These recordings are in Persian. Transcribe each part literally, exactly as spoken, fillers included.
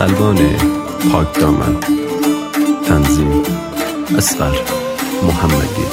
سلمان پاک دامن. تنظیم اصغر محمدی.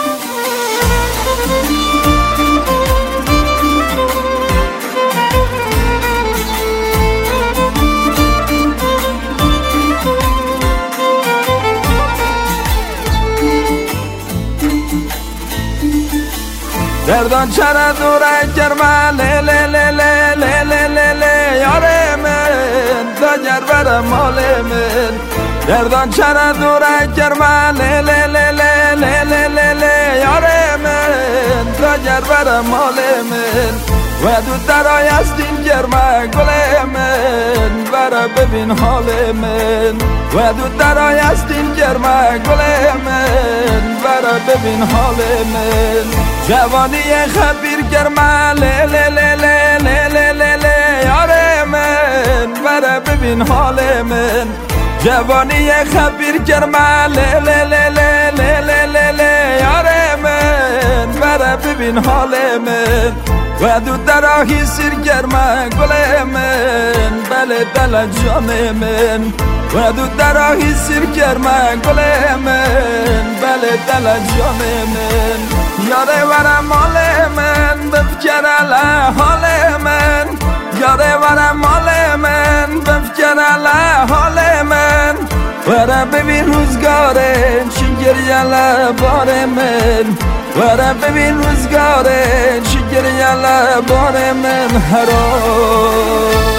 دردان چرا دوره کرمه لی لی لی لی لی لی لی لی یاره من داگر بر مال من. دردان چرا دوره کرمه لی لی لی لی لی لی لی لی یاره من داگر بر مال من. و دو درای است این گرمه گل من برا ببین حال من. و دو درای است این گرمه گل من برا ببین حال من. جوانی خبیر گرمه لی لی لی لی لی لی لی لی یاره من برا ببین حال من. جوانی خبیر گرمه لی لی لی لی لی لی لی لی یاره من برا ببین حال من. و دو دراهی سیر گرمه گل من بله دل جان من. و دو دراهی سیر گرمه گل من بله دل جان من. یاره ورم مال من بفکر علی حال من. یاره ورم مال من بفکر علی حال من. ورم ببین روزگاره چی گریه لبار من. ورم ببین روزگاره چی گریه لبار من حرام.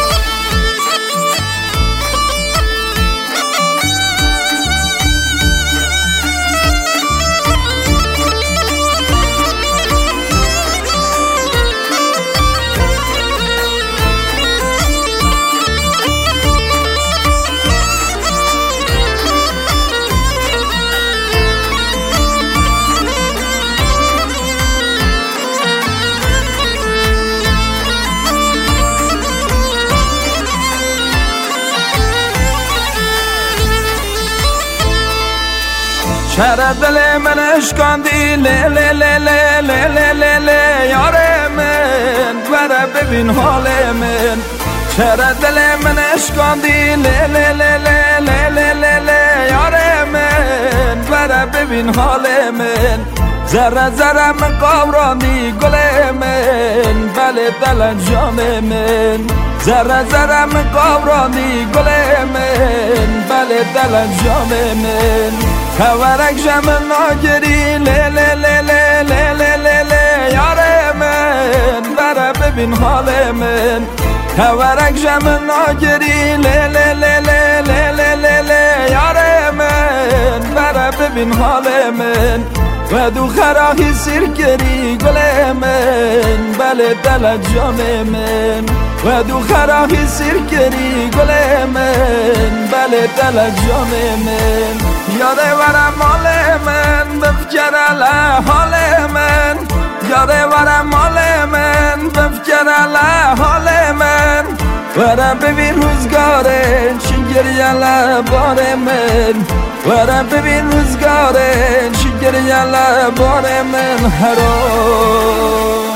چرا دل من اشکاندی لی لی لی لی لی لی لی لی یاره من برا ببین حال من. چرا دل من اشکاندی لی لی لی لی لی لی لی لی یاره من برا ببین حال من. ذره ذره من قبرانی گل من بله دل جان من. ذره ذره من قبرانی گل من بله دل جان من. خبرک جمع ناگری لی لی لی لی لی لی لی لی یاره من برا ببین حال من. خبرک جمع ناگری لی لی لی لی لی لی لی لی یاره من برا ببین حال من. و دو خراهی سیرگری گل من بله دل جان من. و دو خراهی سیرگری گل من بله دل جان من. یاره ورم مال من بفکر علی حال من. یاره ورم مال من بفکر علی حال من. ورم ببین روزگاره چی گریه لبار من. ورم ببین روزگاره چی گریه لبار من حرام.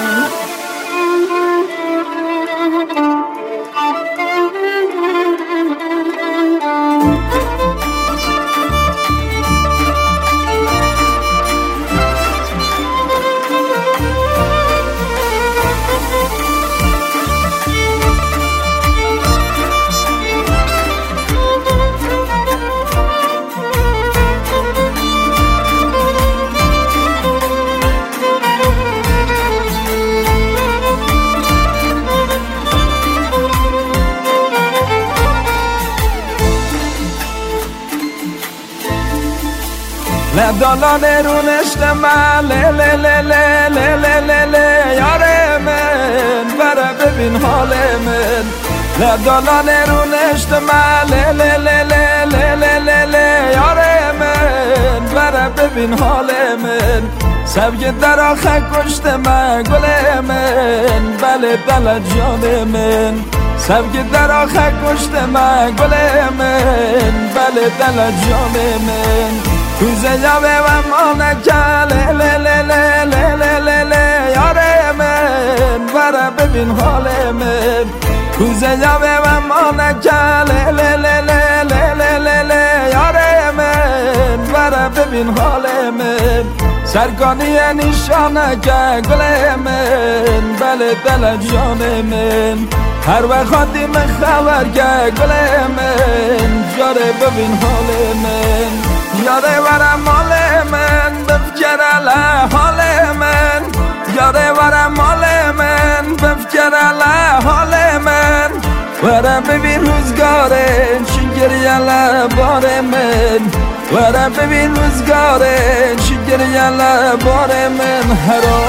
لدالان رونشت من لی لی لی لی لی لی لی لی یاره من برا ببین حال من. لدالان رونشت من لی لی لی لی لی لی لی لی یاره من برا ببین حال من. سبگ در آخه کشت من گل من بله دل جان من. سبگ در آخه کشت من گل من بله دل جان من. کوزه جاوه و مانکه لی لی لی لی لی لی لی لی یاره من برا ببین حال من. کوزه جاوه و مانکه لی سرکانی نشانه که گل من بله دل جان من هر وقت من خبر که گل من جاره ببین حال من یاده ورم مال من بفکر علی حال من یاده ورم مال من بفکر علی حال من ورم ببین روزگارن شگری علی بار من ورم ببین روزگارن شگری علی بار من هر